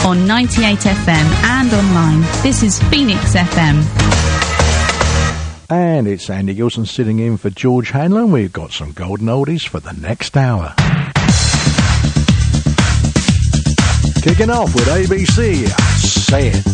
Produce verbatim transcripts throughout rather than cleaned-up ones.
on ninety-eight F M and online. This is Phoenix F M. And it's Andy Gilson sitting in for George Hanlon. We've got some golden oldies for the next hour. Kicking off with A B C, Say It.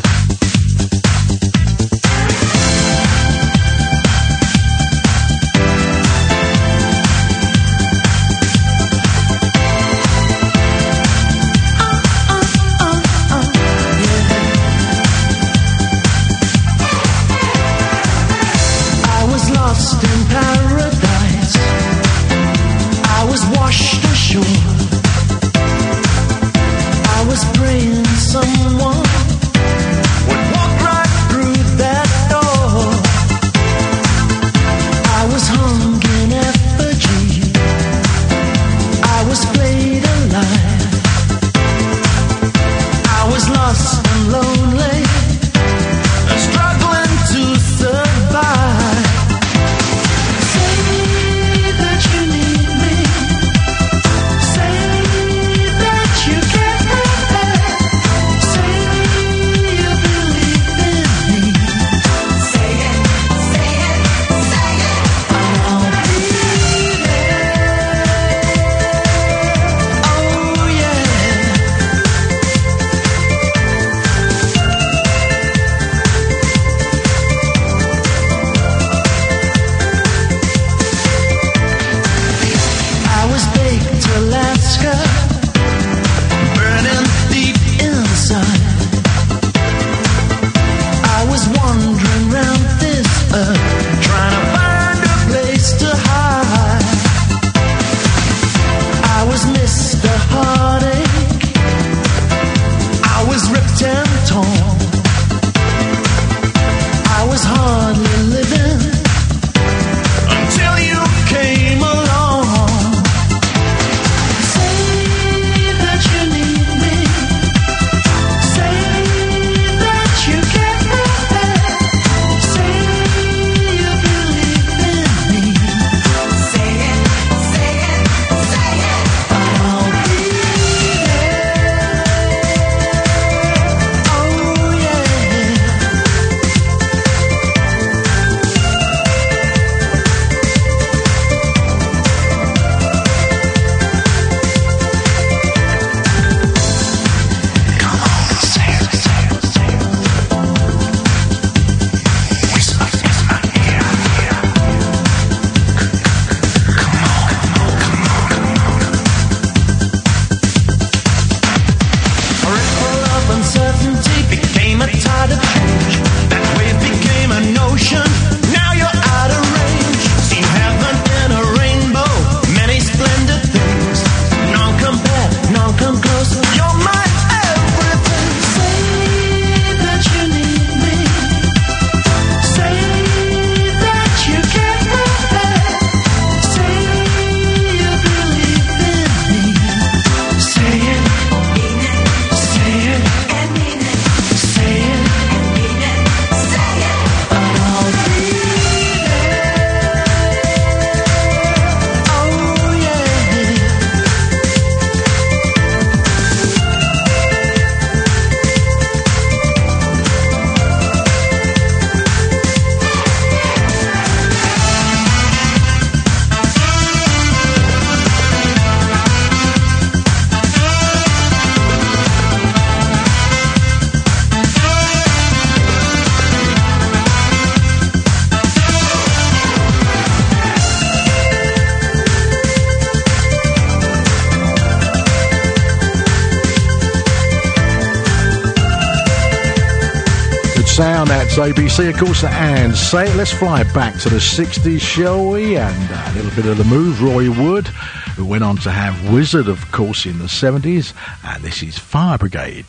Sound, that's A B C, of course, and Say It. Let's fly back to the sixties, shall we? And a little bit of the move, Roy Wood, who went on to have Wizard, of course, in the seventies, and this is Fire Brigade.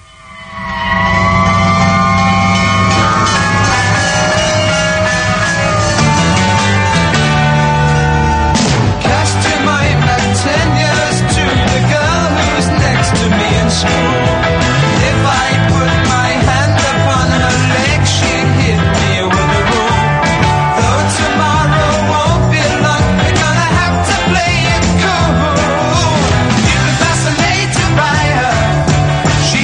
Cast your mind back ten years to the girl who's next to me in school. If I put my hand upon her leg, she'd hit me with a rule. Though tomorrow won't be long, we're gonna have to play it cool. You'll be fascinated by her. She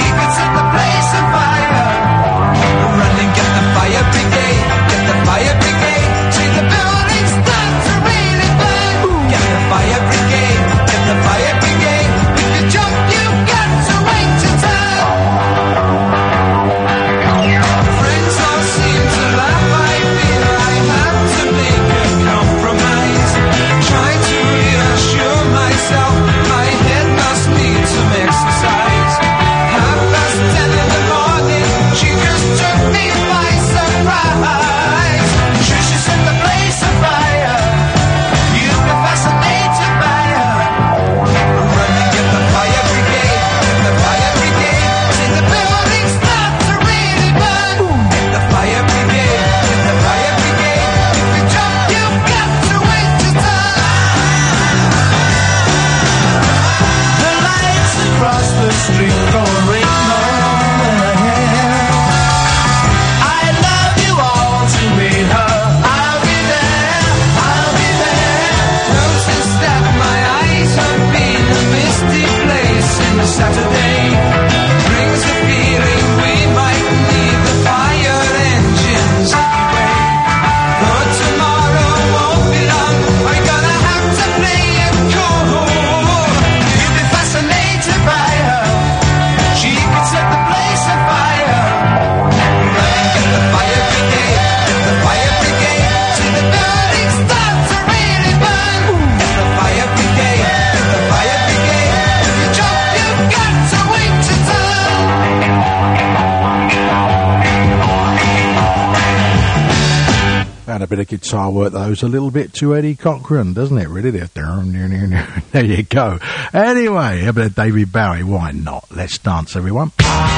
a bit of guitar work, though. It's a little bit too Eddie Cochran, doesn't it? Really? There you go. Anyway, a bit of David Bowie. Why not? Let's dance, everyone.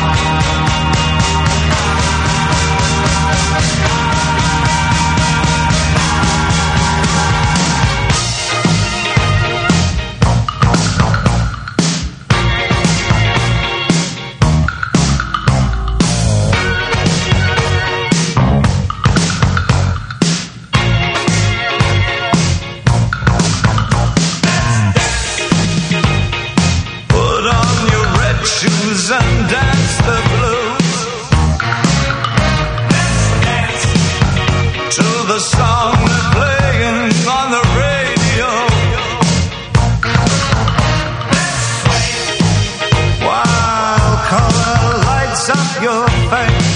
And dance the blues. Dance, dance to the song playing on the radio. While color lights up your face.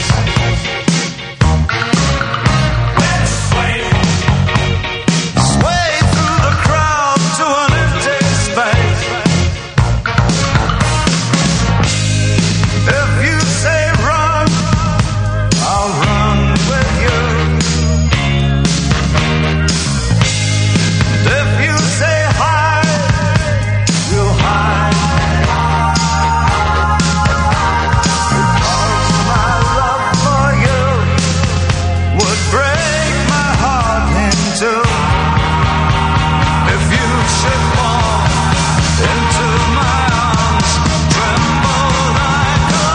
Sway through the crowd to an empty space. If you say run, I'll run with you. If you say hide, we'll hide. Because my love for you would break my heart in two. If you should fall into my arms, tremble like a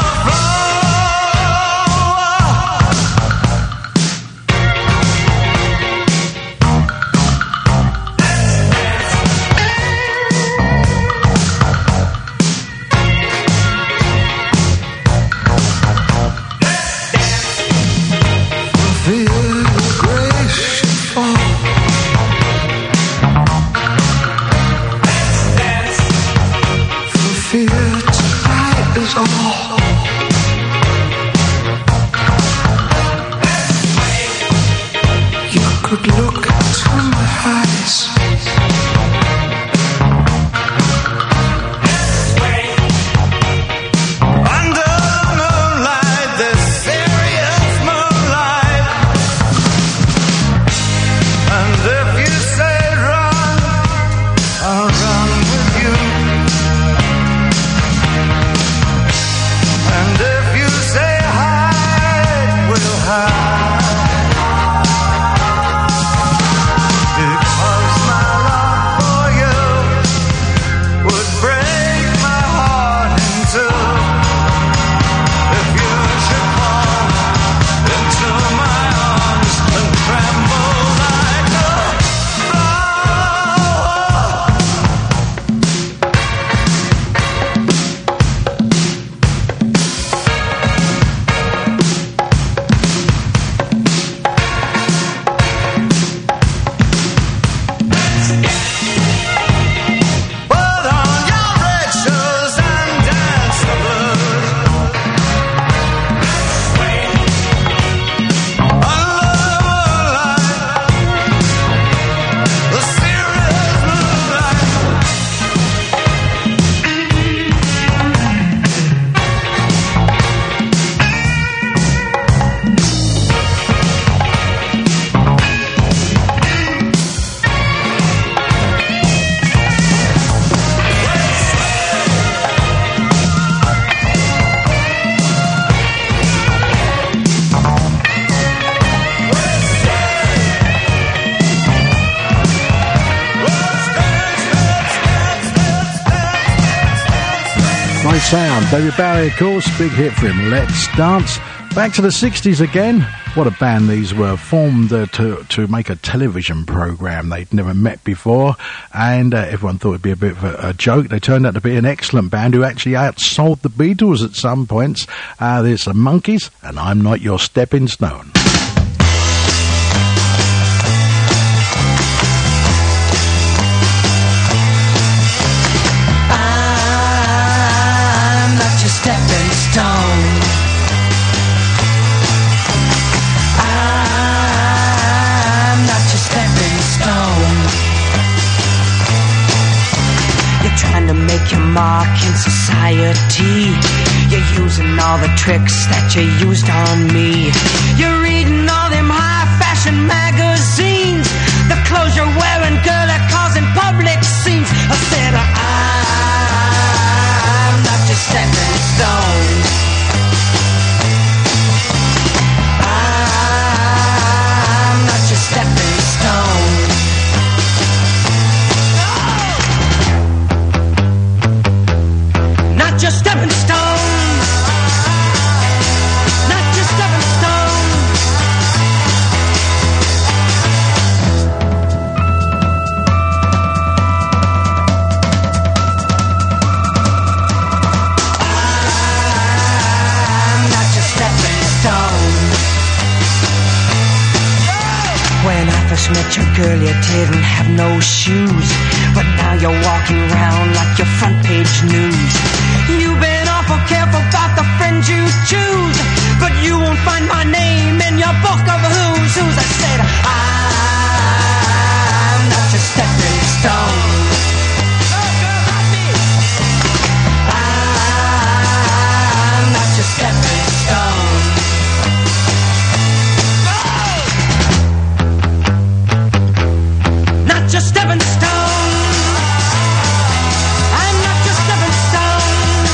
feel the grace should fall. For fear tonight is all. You could look into my eyes. Under the moonlight, this serious moonlight. And if you say run, I'll run with you. And if you say hide, we'll hide. Because my love for you would break my heart in two. If you should fall into my arms and tremble like a put on your red shoes and dance the blues. Under the moonlight, the serious moonlight. Nice sound. David Bowie, of course, big hit for him. Let's dance. Back to the sixties again. What a band these were. Formed uh, to to make a television programme they'd never met before, and uh, everyone thought it'd be a bit of a, a joke. They turned out to be an excellent band who actually outsold the Beatles at some points. Uh, there's the Monkees, and I'm Not Your Stepping Stone. I'm not your stepping stone. I'm not your stepping stone. You're trying to make your mark in society. You're using all the tricks that you used on me. You're reading all them high fashion magazines. first met your girl, you didn't have no shoes, but now you're walking around like your front page news. You've been awful careful about the friends you choose, but you won't find my name in your book of who's who's. I said, I'm not your stepping stone. I'm not your stepping stone. Not your stepping stone. I'm not your stepping stone.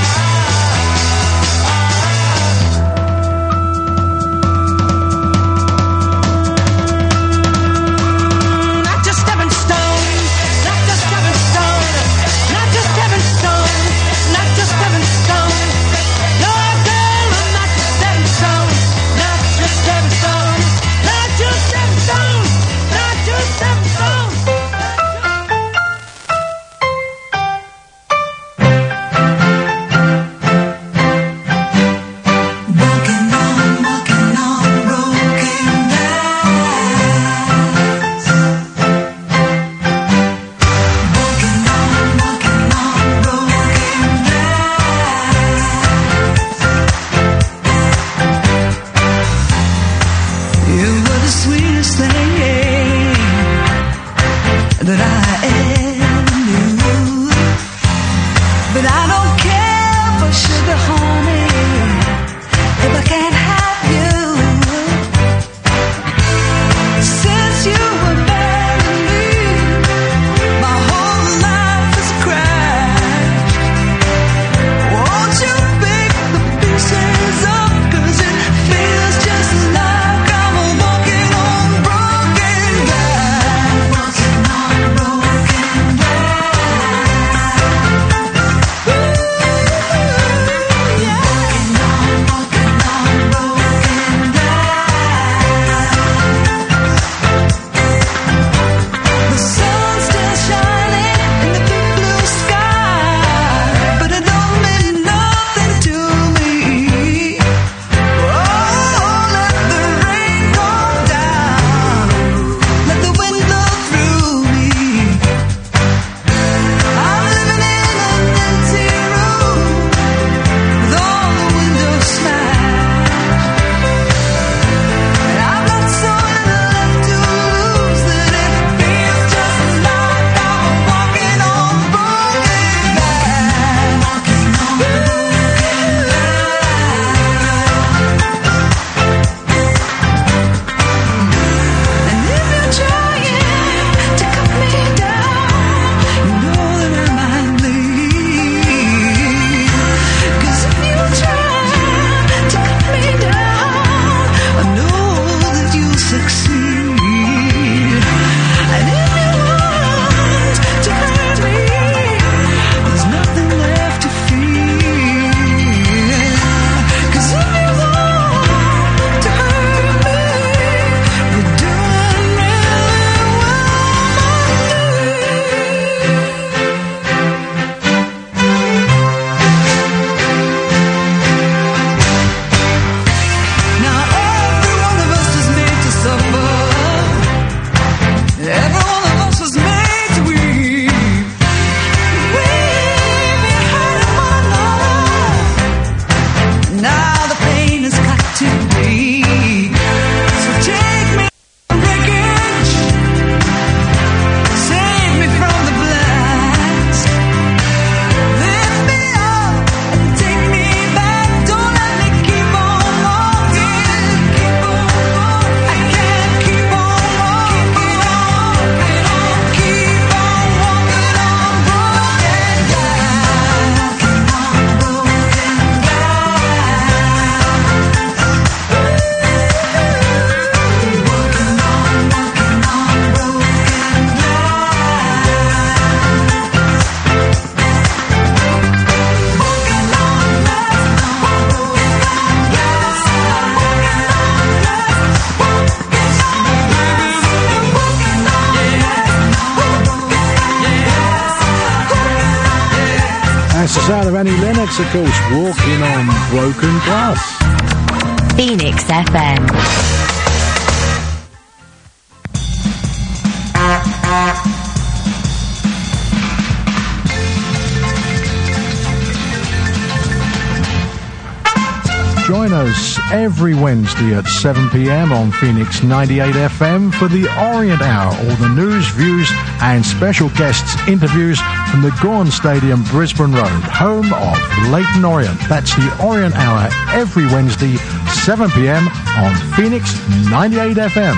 Not your stepping stone. Not your stepping stone. Not your stepping stone. Not your stepping stone. No, girl, I'm not your stepping stone. Not your stepping stone. Not your stepping stone. Not your stepping stone. You were the sweetest thing that I ever knew, but I don't care for sugar, honey, if I can't have you. Since you were married me, my whole life has crashed. Won't you pick the pieces up, 'cause it feels just like I'm walking on broken glass. Walking on broken glass. Ooh, yeah. Walking on, walking on broken glass. The sun's still shining in the big blue sky, but it don't mean nothing to me. Oh, let the rain come down, let the wind blow through me. I'm living in an empty room with all the windows smashed, and I've got so little left to lose that it feels just like I'm walking on broken glass. Walking on broken glass. And if you're trying to cut me down, you know that I might bleed. 'Cause if you try to cut me down, I know that you'll succeed. And if you want to hurt me, there's nothing left to fear. 'Cause if you want to hurt me, you're doing really well. Now every one of us is made to suffer. Every one of us was made to weep. We've been hurt upon love. Now the pain has got to be. So take me from wreckage. Save me from the blast. Lift me up and take me back. Don't let me keep on walking. Keep on walking. I can't keep on walking on. I don't keep on walking on broken glass. Walking on broken That's the sound of Annie Lennox, of course, walking on broken glass. Phoenix F M. Join us every Wednesday at seven p m on Phoenix ninety-eight F M for the Orient Hour, all the news, views and special guests interviews from the Gorn Stadium, Brisbane Road, home of Leyton Orient. That's the Orient Hour every Wednesday, seven p m on Phoenix ninety-eight F M.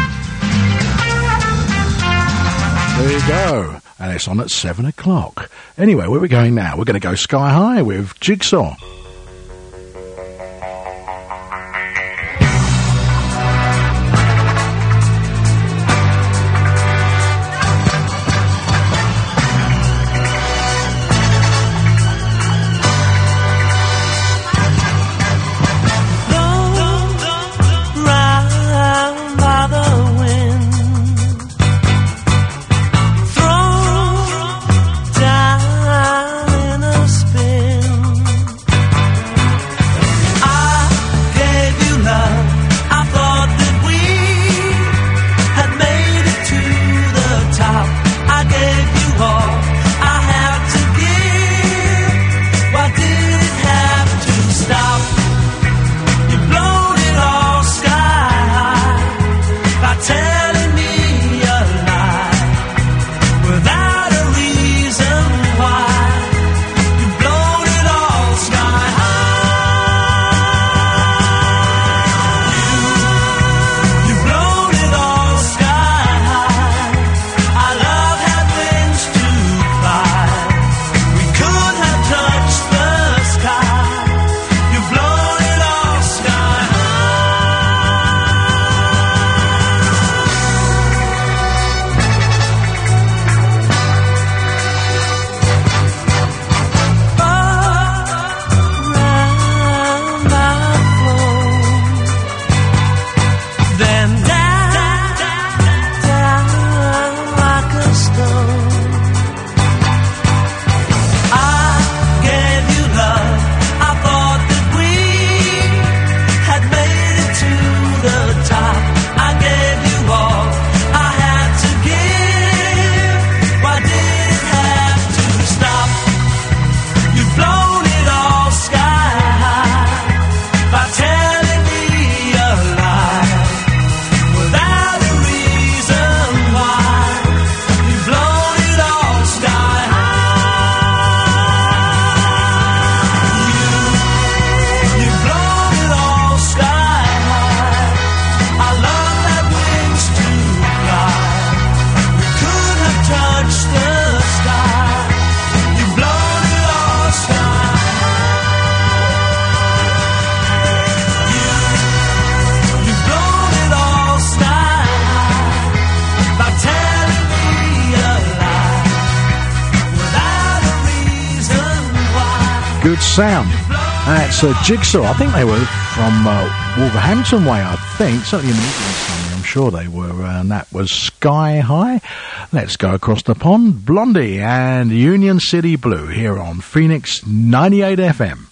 There you go. And it's on at seven o'clock. Anyway, where are we going now? We're going to go sky high with Jigsaw. Good sound. That's a Jigsaw. I think they were from uh, Wolverhampton way, I think. Certainly in the England somewhere, I'm sure they were. Uh, and that was Sky High. Let's go across the pond. Blondie and Union City Blue here on Phoenix ninety-eight F M.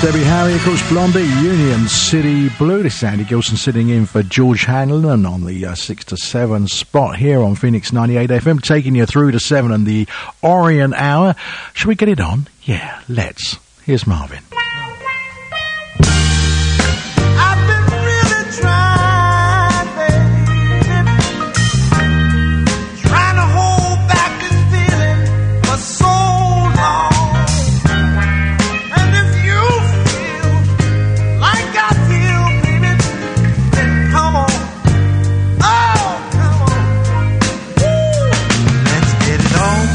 Debbie Harry, of course, Blondie, Union City Blue. This is Andy Gilson sitting in for George Hanlon on the uh, six to seven spot here on Phoenix ninety-eight F M, taking you through to seven and the Orient Hour. Shall we get it on? Yeah, let's. Here's Marvin. I've been really trying, baby, trying to hold back this feeling for so long. And if you feel like I feel, baby, then come on. Oh, come on. Woo. Let's get it on.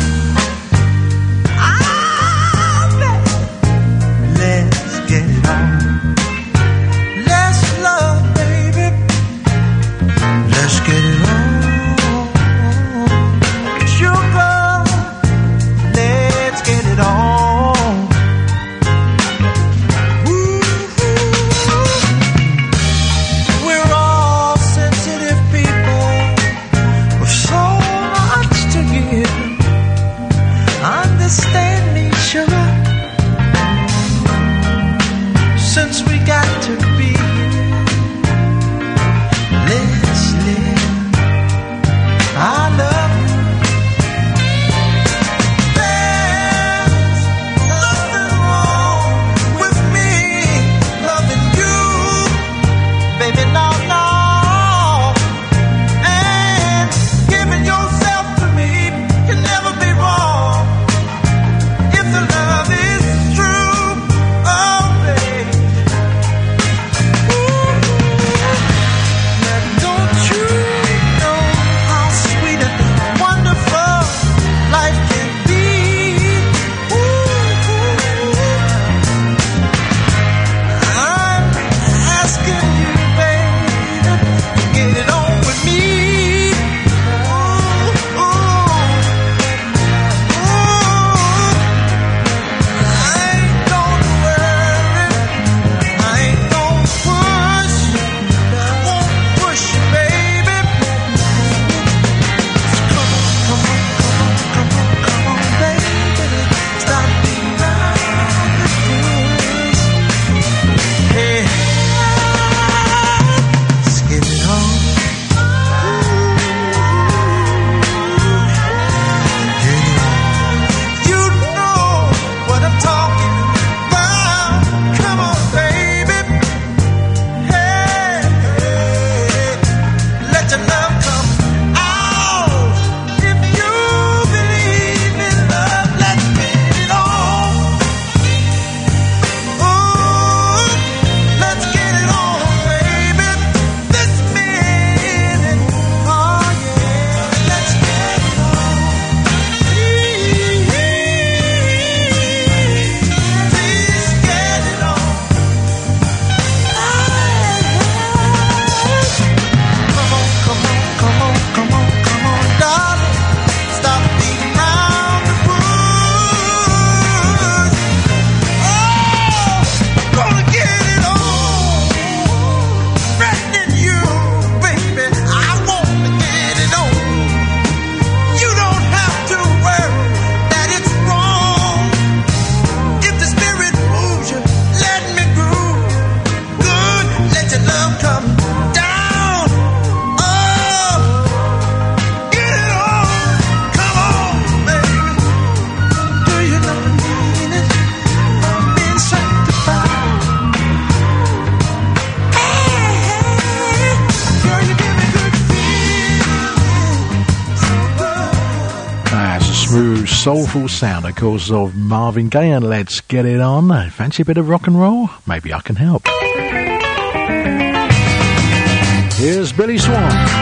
Ah, baby. Let's get it on. Let's love, baby. Let's get it on. Sugar, let's get it on. Woo. We're all sensitive people with so much to give. Understand me, sugar, since we got to be. Let's live. I love you. There's nothing wrong with me loving you, baby, no, no. And giving yourself to me can never be wrong if the love is true. Oh, baby. Now don't you know how sweet and wonderful life can be? Ooh, I'm asking you, baby, to get it on with me. Ooh, ooh, I ain't gonna worry, I ain't gonna push, won't push you, baby. Come on, come on, come on, come on, come on, baby. Stop being around the bush. Hey, let's get it on. Get it on. You know what I'm talking about. Come on, baby. Hey, hey, let your love come out. If you believe in love, let's get it on. Ooh, let's get it on, baby. This minute, oh yeah, let's get it on. Please, please get it on. Come on, come on, come on, come on, come on, darling. Stop beating around the bush. Oh, gonna get it on. Threatening you, baby. I want to get it on. You don't have to worry that it's wrong. If the spirit moves you, let me groove. Good, let your love come down. Oh, get it on. Come on, baby. Do you know the meaning of being sanctified? Hey, hey, girl, you give me good feelings. So good. That's a smooth, soulful sound, of course, of Marvin Gaye, and let's get it on. Fancy a bit of rock and roll? Maybe I can help. Here's Billy Swan.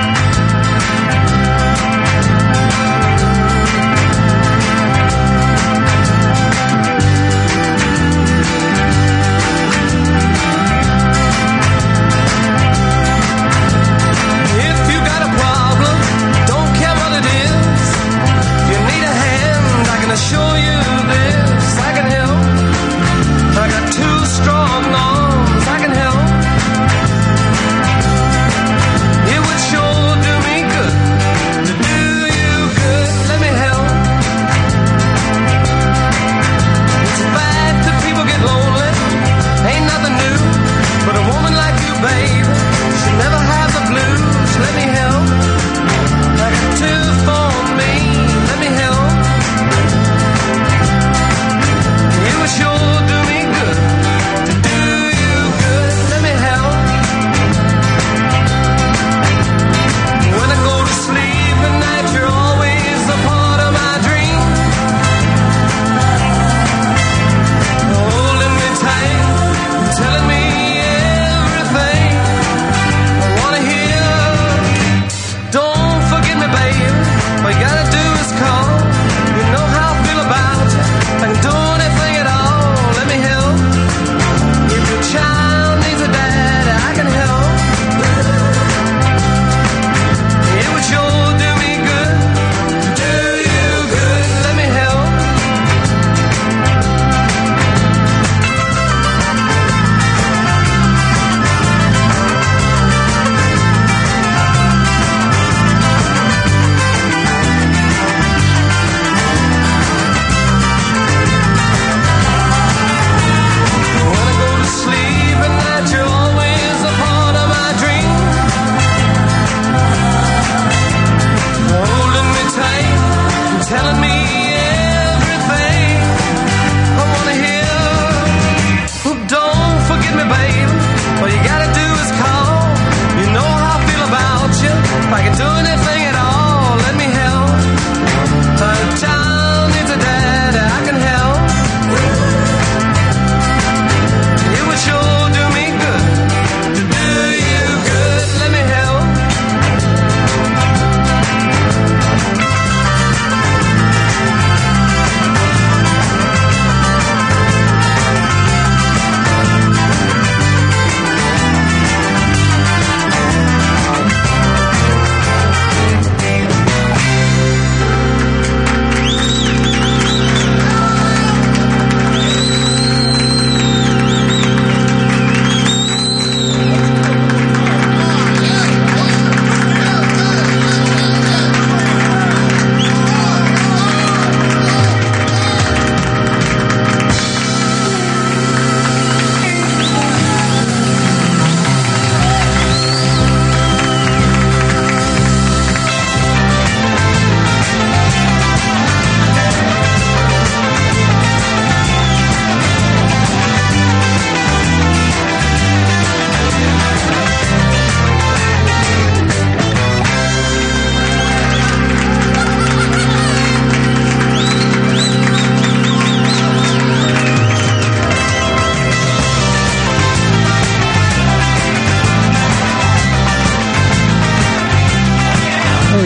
If you got a problem, don't care what it is. You need a hand, I can assure you this. I can help. I got two strong arms, I can help. It would sure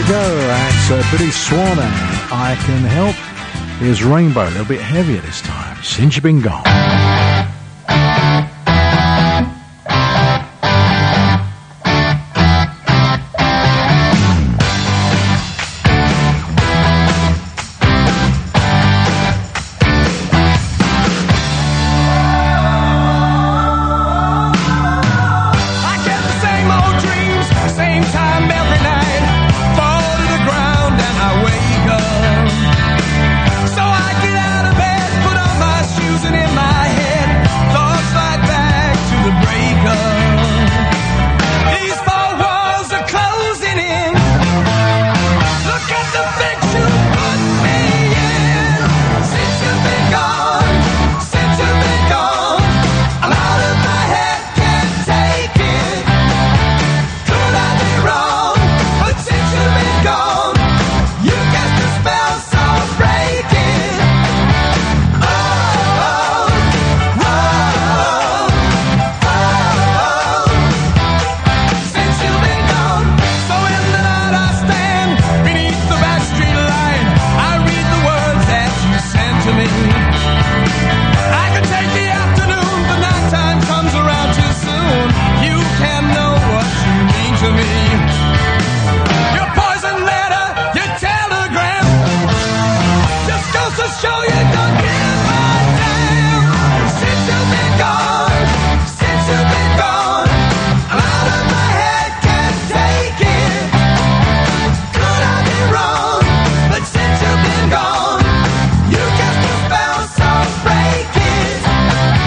we go. That's uh, Billy Swan and I Can Help. Here's Rainbow, a little bit heavier this time. Since You've Been Gone.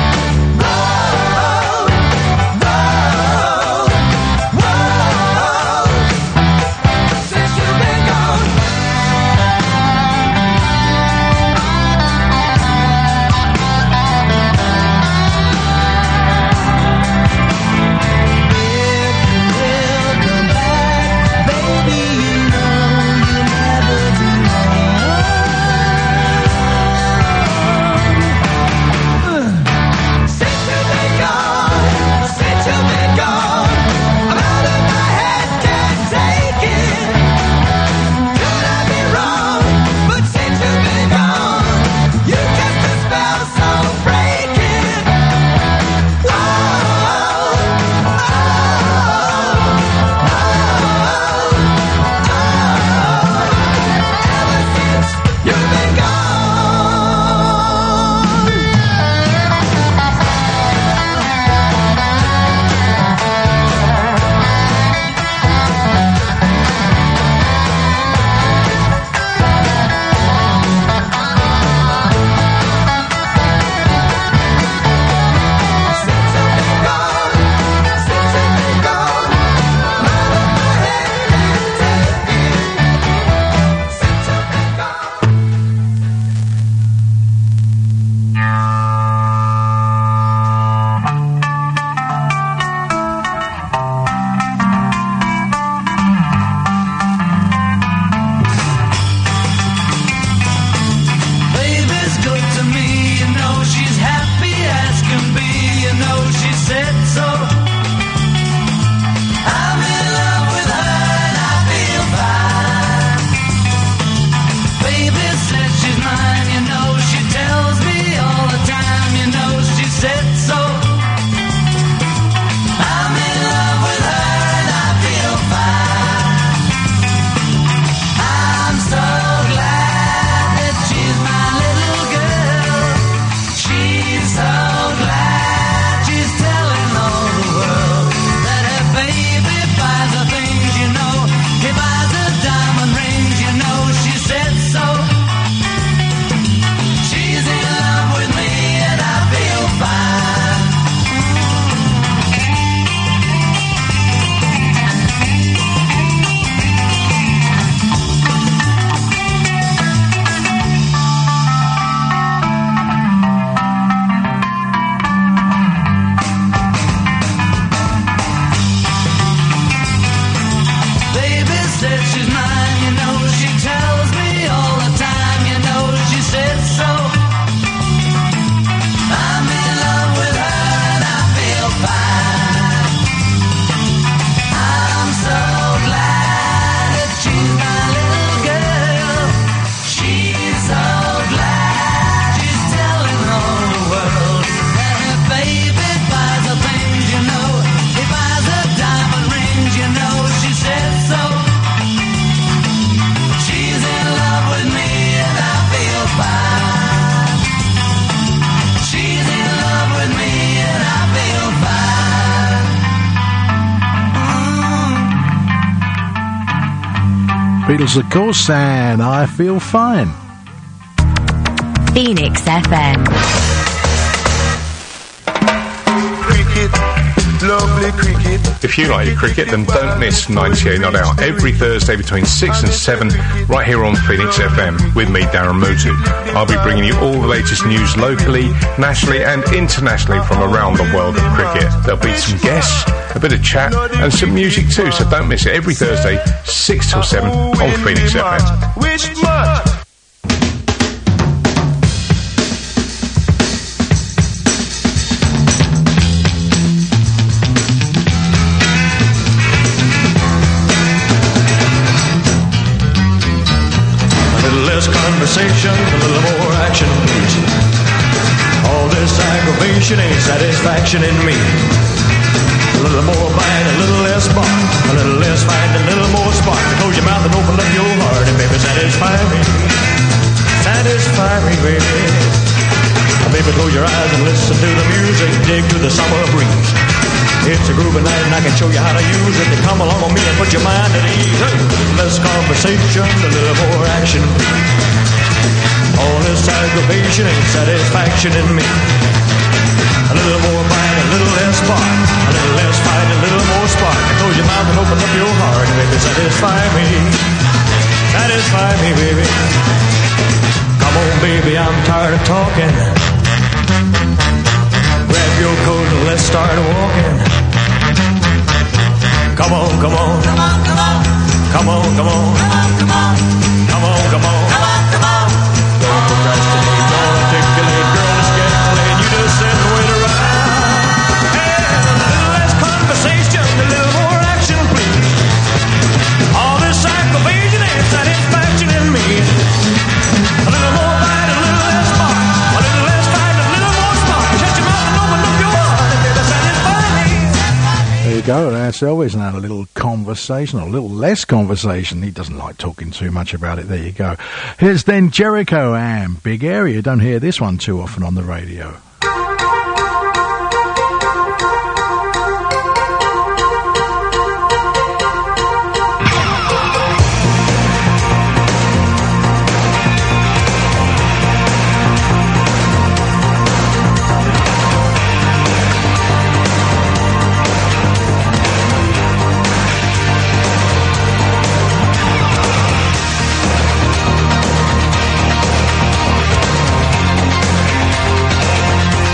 Oh Beatles, of course, and I Feel Fine. Phoenix F M. Cricket, lovely cricket. If you like your cricket, then don't miss ninety-eight Not Out every Thursday between six and seven right here on Phoenix F M with me, Darren Mutu. I'll be bringing you all the latest news locally, nationally and internationally from around the world of cricket. There'll be some guests, a bit of chat and some music too, so don't miss it every Thursday six till seven on Phoenix F M. Which month? Conversation, a little more action, please. All this aggravation ain't satisfaction in me. A little more bite, a little less bark. A little less fight, a little more spark. Close your mouth and open up your heart, and baby, satisfy me. Satisfy me, baby. Baby, close your eyes and listen to the music. Dig to the summer breeze. It's a groovy night and I can show you how to use it. To come along with me and put your mind at ease. Hey, less conversation, a little more action, please. All this aggravation ain't satisfaction in me. A little more bite, a little less spark. A little less fight, a little more spark. Close your mouth and open up your heart, and baby, satisfy me. Satisfy me, baby. Come on, baby, I'm tired of talking. Grab your coat and let's start walking. Come on, come on. Come on, come on. Come on, come on. Come on, come on. Come on, come on. Come on, come on. Don't procrastinate, don't articulate, girl, just get playing. You just sit and wait around. Hey, a little less conversation, a little more action, please. All this aggravation ain't satisfaction in me. A little more bite, a little less spark. A little less fight, a little more spark. Shut your mouth and open up your heart, and baby, satisfy me. There you go, that's Elvis now, a little conversation, or a little less conversation. He doesn't like talking too much about it. There you go. Here's then Jericho and Big Area. Don't hear this one too often on the radio. Hey,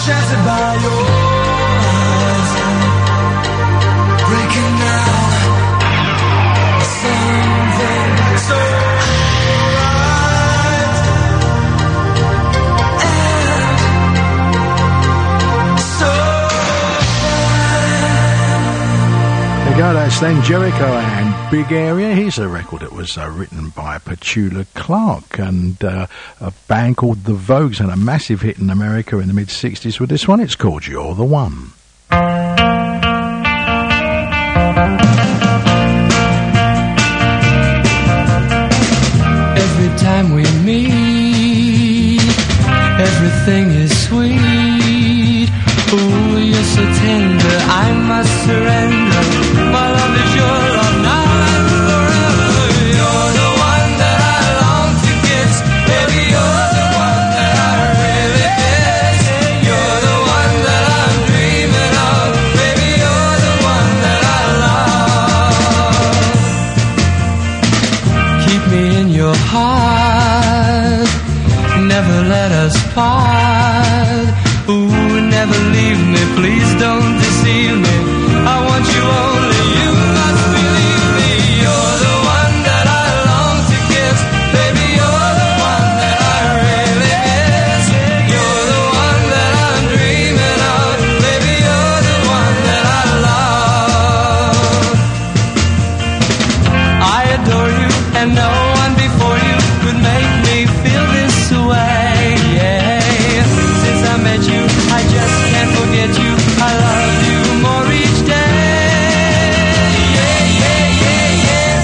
shattered by your eyes, breaking now. Something so right and so fine. There you go, that's then Jericho and Big Area. Here's a record that was uh, written by Petula Clark and uh, a band called The Vogues, and a massive hit in America in the mid sixties with this one. It's called You're the One. Every time we meet, everything is sweet. Oh, you're so tender, I must surrender. My love is your love now and forever. You're the one that I long to kiss. Baby, you're the one that I really miss. You're the one that I'm dreaming of. Baby, you're the one that I love. Keep me in your heart, never let us part. Ooh, never leave me, please don't deceive me. I want you only, you must believe me. You're the one that I long to kiss. Baby, you're the one that I really miss. You're the one that I'm dreaming of. Baby, you're the one that I love. I adore you, and no one before you could make me feel this way. Yeah. Since I met you, I just can't forget you. I love you more each day. Yeah, yeah, yeah, yeah.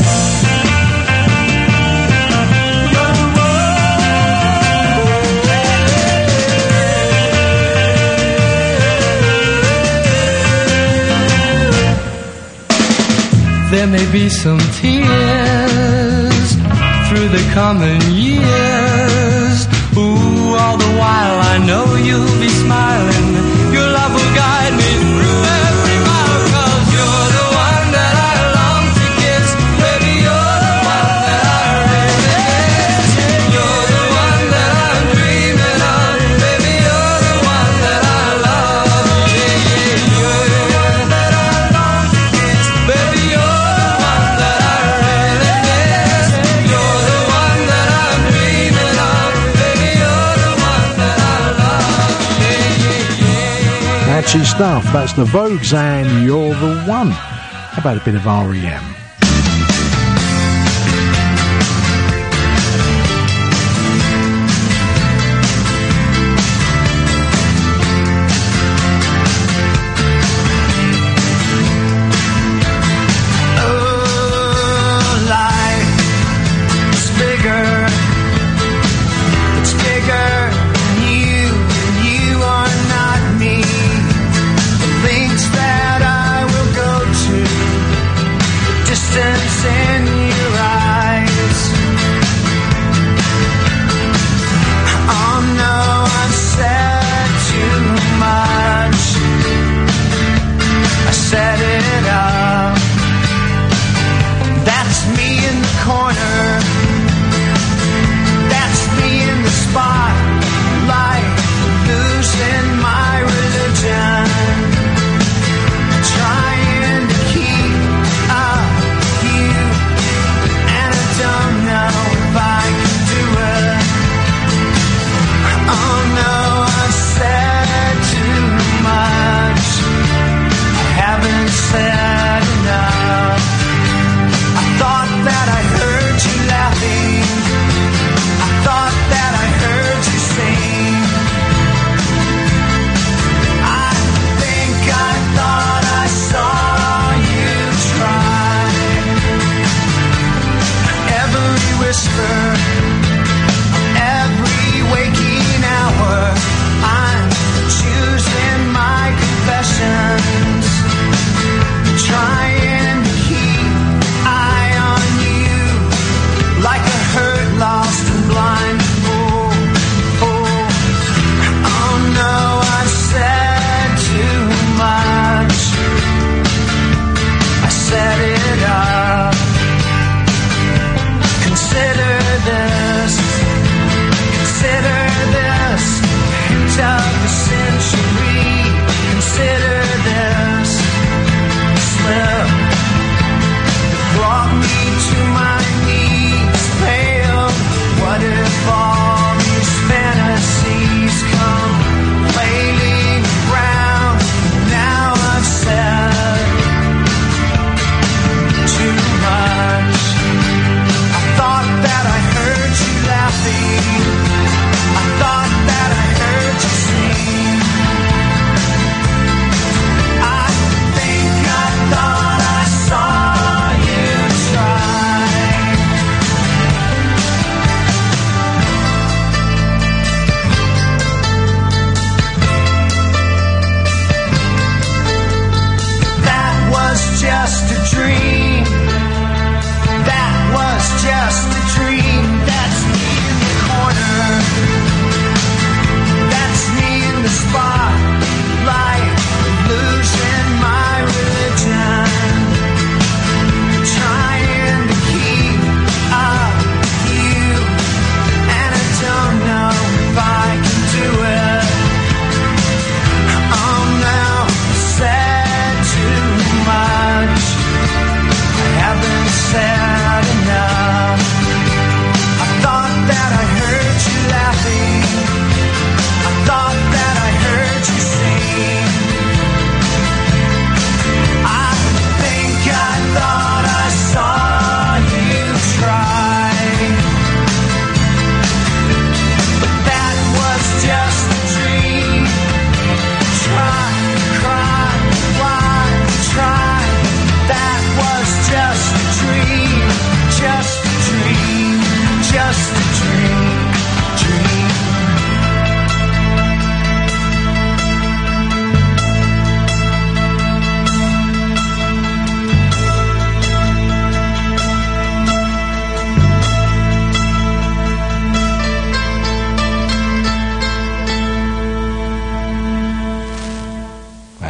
There may be some tears through the coming years. Ooh, all the while I know you'll be smiling. Your love will guide me through every mile. 'Cause you're the one that I long to kiss. Baby, you're the one that I really miss. You're the one that I'm dreaming of. Baby, you're the one that I love. Yeah, yeah, you're the one that I long to kiss. Baby, you're the one that I really miss. You're the one that I'm dreaming of. Baby, you're the one that I love. Yeah, yeah, yeah. Catchy stuff. That's The Vogues and You're the One. How about a bit of R E M? Oh, life is bigger. It's bigger than you, and you are not me. The lengths that I will go to, the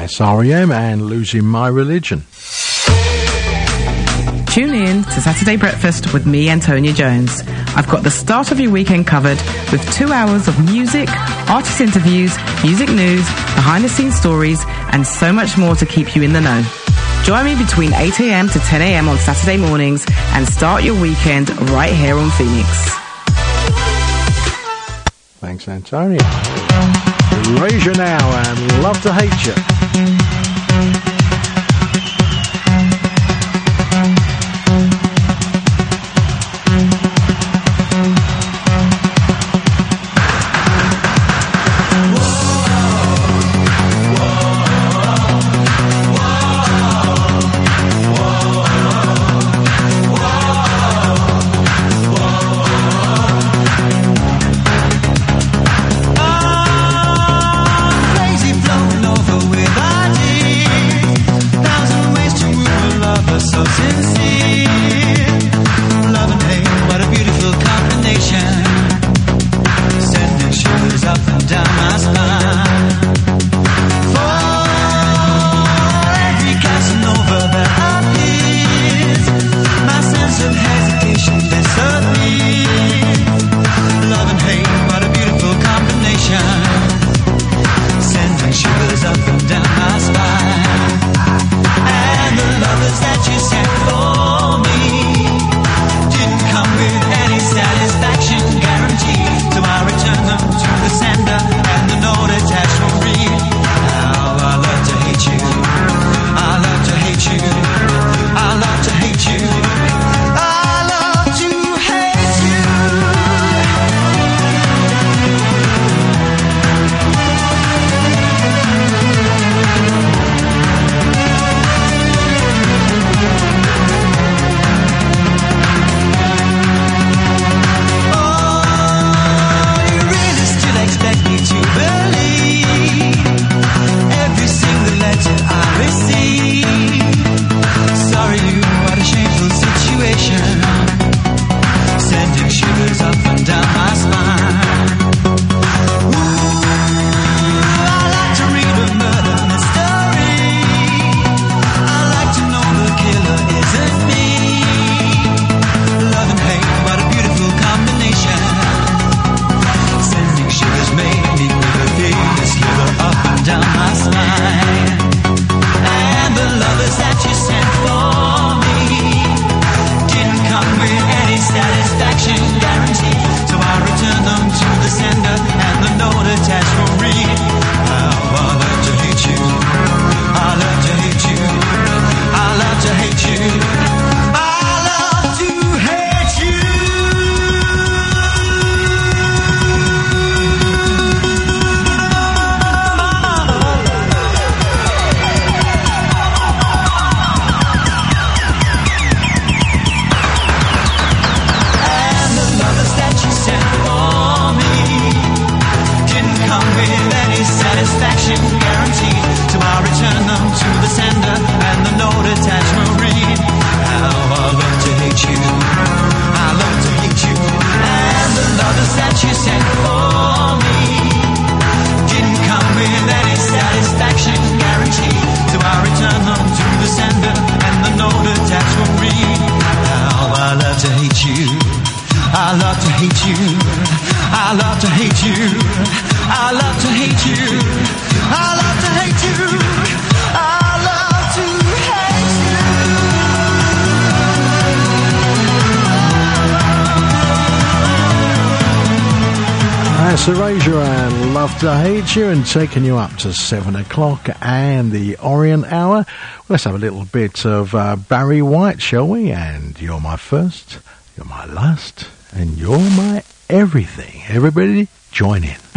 That's R E M and Losing My Religion. Tune in to Saturday Breakfast with me, Antonia Jones. I've got the start of your weekend covered with two hours of music, artist interviews, music news, behind-the-scenes stories, and so much more to keep you in the know. Join me between eight a.m. to ten a.m. on Saturday mornings and start your weekend right here on Phoenix. Thanks, Antonia. Erasure now and Love to Hate You. Crazy floating over without I love to hate you. I love to hate you. I love to hate you. I love to hate you. I love to hate you. That's Erasure and Love to Hate You, and taking you up to seven o'clock and the Orient Hour. Let's have a little bit of uh, Barry White, shall we? And you're my first, you're my last, and you're my everything. Everybody join in.